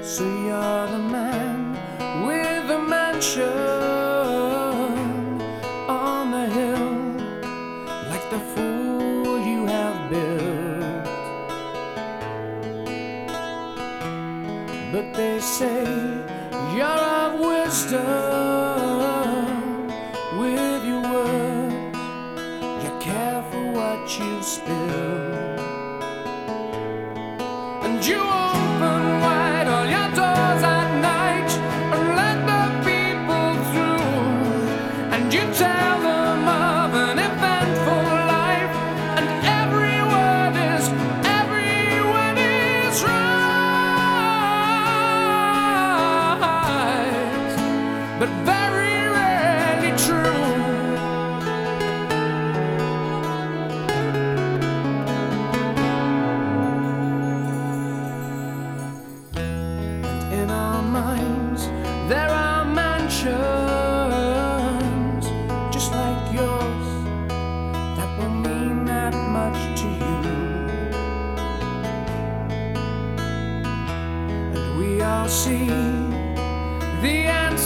So you're the man with the mansion on the hill, like the fool you have built. But they say you're of wisdom with your words. You care for what you spill, and you open wide all your doors at night and let the people through, and you tell them of an eventful life, and every word is right, but very rarely true. In our minds there are mansions just like yours that will mean that much to you, and we all see the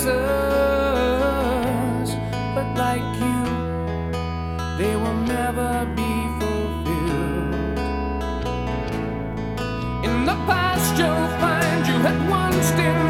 answers, but like you, they will never be fulfilled. In the past you'll find you had once been